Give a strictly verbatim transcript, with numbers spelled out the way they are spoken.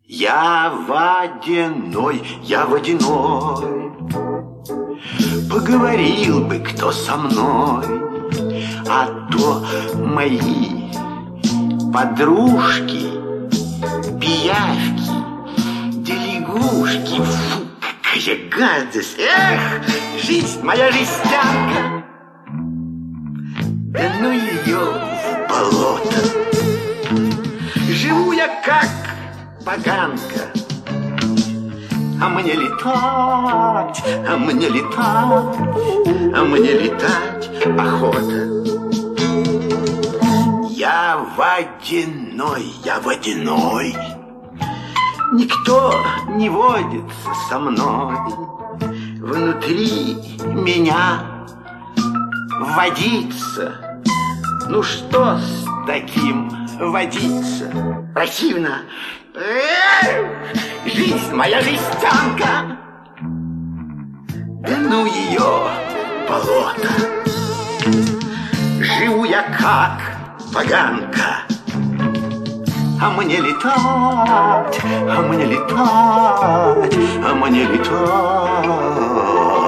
Я водяной, я водяной. Поговорил бы кто со мной, а то мои подружки, пиявки, да лягушки. Фу, какая гадость! Эх, жизнь моя жестянка! Да ну ее в болото! Живу я как поганка, а мне летать, а мне летать, а мне летать охота. Я водяной, я водяной. Никто не водится со мной. Внутри меня водится. Ну что с таким водиться? Противно. Эх, жизнь моя жестянка. Да ну ее болото. Живу я как поганка, а мне летать, а мне летать, а мне летать.